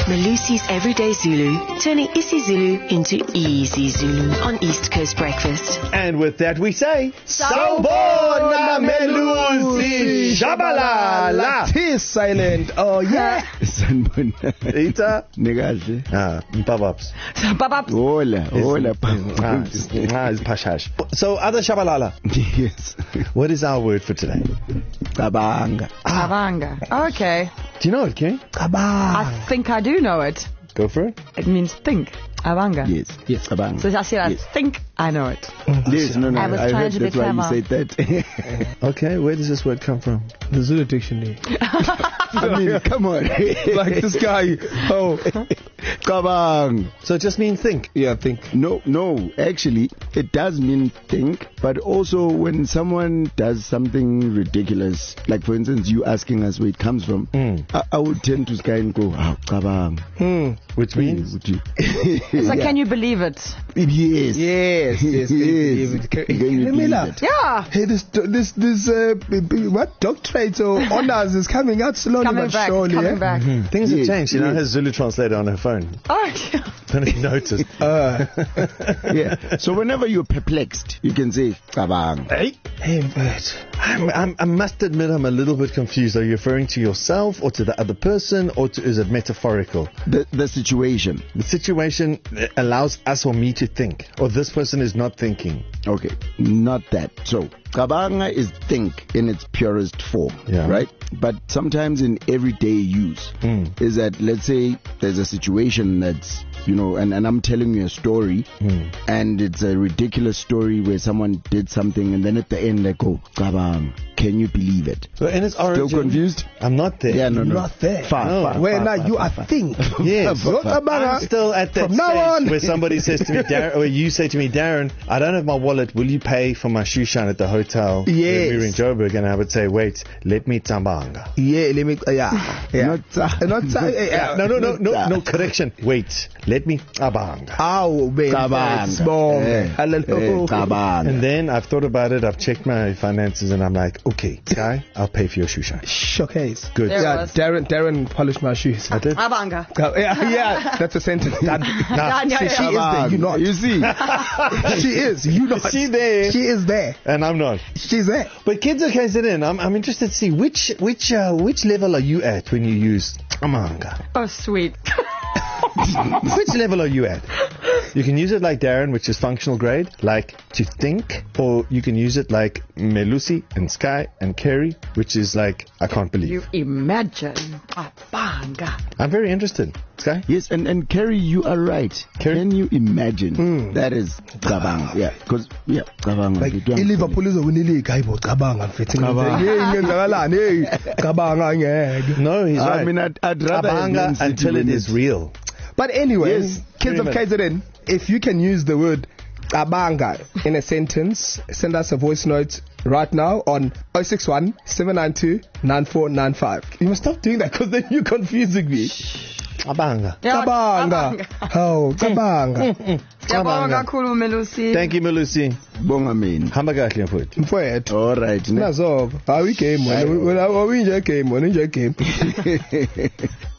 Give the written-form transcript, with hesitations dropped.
Malusi's Everyday Zulu, turning isiZulu into easy Zulu on East Coast Breakfast. And with that we say, Sawubona Melusi Shabalala. He's silent. Oh yeah. Sanibona. Ita Negaje. Mpabaps. Babap. Hola. It's pashash. So other Shabalala. Yes. What is our word for today? Kabanga. Kabanga. Okay. Do you know it, Ken? I think I do know it. Go for it. It means think. Abanga. Yes, kabanga. So I said I Yes. think I know it. Yes, no. I was trying heard to be that's why clever. you said that. Okay, where does this word come from? The Zulu dictionary. I mean, come on. Like this guy. Oh, kabang. So it just means think. yeah. Think. No. Actually, it does mean think, but also when someone does something ridiculous, like for instance, you asking us where it comes from, I would tend to sky and go, kabang. Which means? Would you? It's like, can you believe it? Yes. Yes. Can you believe it? Yeah. Hey, this what doctorate or honors is coming out slowly Coming but surely. coming back. Things have Yes, changed. You know, yes. her Zulu translator on her phone. Oh, yeah. Don't know if you noticed. Yeah. So whenever you're perplexed, you can say kabang. Hey, Bert. I must admit I'm a little bit confused. Are you referring to yourself or to the other person or is it metaphorical? The situation. The situation allows us or me to think, or this person is not thinking. Okay, not that. So, kabanga is think in its purest form, Yeah. right? But sometimes in everyday use, is that, let's say there's a situation that's, you know, and I'm telling you a story, and it's a ridiculous story where someone did something, and then at the end they go, kabang, can you believe it? So in its origin, Still confused? I'm not there. Yeah, no. Not there. Far. Where now you are think. Yes. Not kabanga. I'm still at that From now stage on. where somebody says to me, Darren, or you say to me, Darren, I don't have my wallet. Will you pay for my shoe shine at the hotel? Yes. We're in Joburg, and I would say, wait, let me tambanga. Yeah, let me. Yeah. No, correction. Wait, let me tabanga. Ow, baby. Kabanga. Bonge. Kabanga. And then I've thought about it. I've checked my finances, and I'm like, okay, Sky, I'll pay for your shoe shine. Showcase. Good. There it Yeah, was. Darren polished my shoes. I did. Abanga. Yeah, that's a sentence. Done. Done, yeah, See, yeah. she is there. You not. You see? She is. You not. She there. She is there. And I'm not. She's there. But kids are KZN. I'm interested to see which level are you at when you use amanga? Oh, sweet. Which level are you at? You can use it like Darren, which is functional grade, like to think, or you can use it like Melusi and Sky and Kerry, which is like I can't believe. You imagine. Abanga. I'm very interested. Sky? Yes, and Kerry, you are right. Kerry? Can you imagine? That is kabang. Yeah, because kabang. Like Liverpool is a winning guy, but kabanga fitting. Kabanga. No, he's right. I mean, I'd rather have Man Abanga City until it win is real. But anyway, Yes, kids of very much. KZN, if you can use the word kabanga in a sentence, send us a voice note right now on 061 792 9495. You must stop doing that because then you're confusing me. Abanga. Yeah, Kabanga. Oh, kabanga. Abanga kakhulu Melusi. Thank you, Melusi. Bonga mina. Hamba kahle mfowethu. Mfowethu. All right. Ne? Nazoba. How we game, man. We enjoy game, man. Enjoy game.